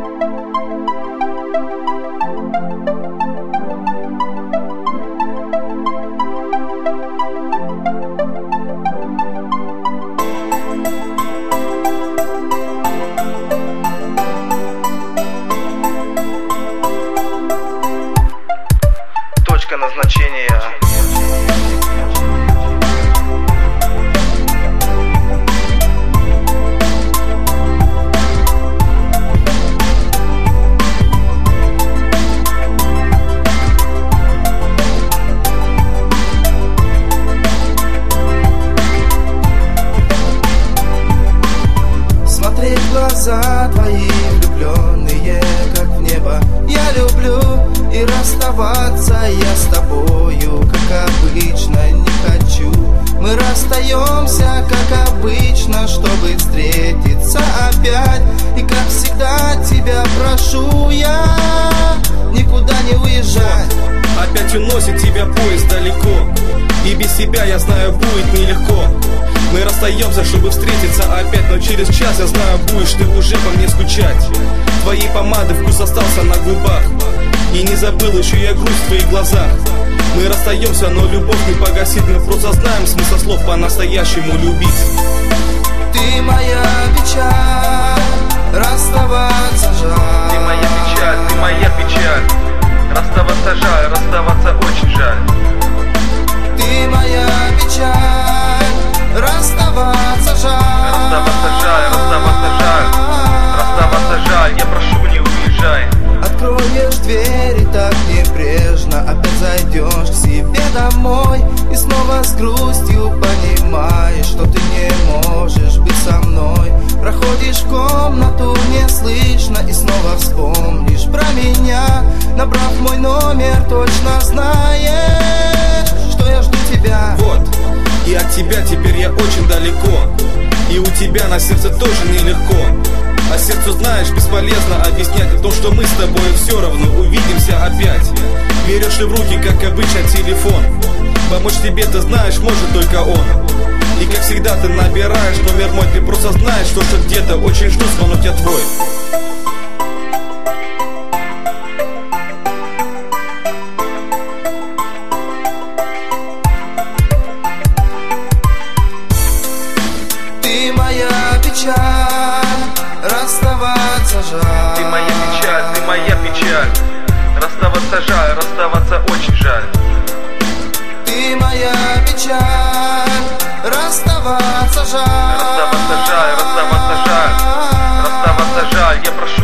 Точка назначения. Смотреть в глаза твои влюбленные, как в небо. Я люблю, и расставаться я с тобою, как обычно, не хочу. Мы расстаемся, как обычно, чтобы встретиться опять. И как всегда тебя прошу я никуда не уезжать. Опять уносит тебя поезд далеко, и без тебя, я знаю, будет нелегко. Мы расстаемся, чтобы встретиться опять, но через час, я знаю, будешь ты уже по мне скучать. Твоей помады вкус остался на губах, и не забыл еще я грусть в твоих глазах. Мы расстаемся, но любовь не погасит. Мы просто знаем смысл слов по-настоящему любить. Ты моя печаль, расставаться жаль. Ты моя печаль, ты моя печаль. Расставаться жаль, расставаться очень жаль. Ты моя печаль, расставаться жаль. Расставаться жаль, расставаться жаль. Расставаться жаль, я прошу, не уезжай. Откроешь дверь и так небрежно опять зайдешь к себе домой. И снова с грустью понимаешь, что ты не можешь быть со мной. Проходишь в комнату неслышно и снова вспомнишь про меня. Набрав мой номер, точно знаешь, что я жду тебя. Вот, и от тебя теперь я очень далеко, и у тебя на сердце тоже нелегко. А сердцу, знаешь, бесполезно объяснять о том, что мы с тобой все равно увидимся опять. Берешь и в руки, как обычно, телефон. Помочь тебе, ты знаешь, может только он. И как всегда ты набираешь номер мой. Ты просто знаешь, что где-то очень жду звонок я твой. Ты моя печаль, расставаться жаль. Ты моя печаль, ты моя печаль. Расставаться жаль, расставаться очень жаль. Ты моя печаль, расставаться жаль. Расставаться жаль, расставаться жаль. Расставаться жаль, я прошу.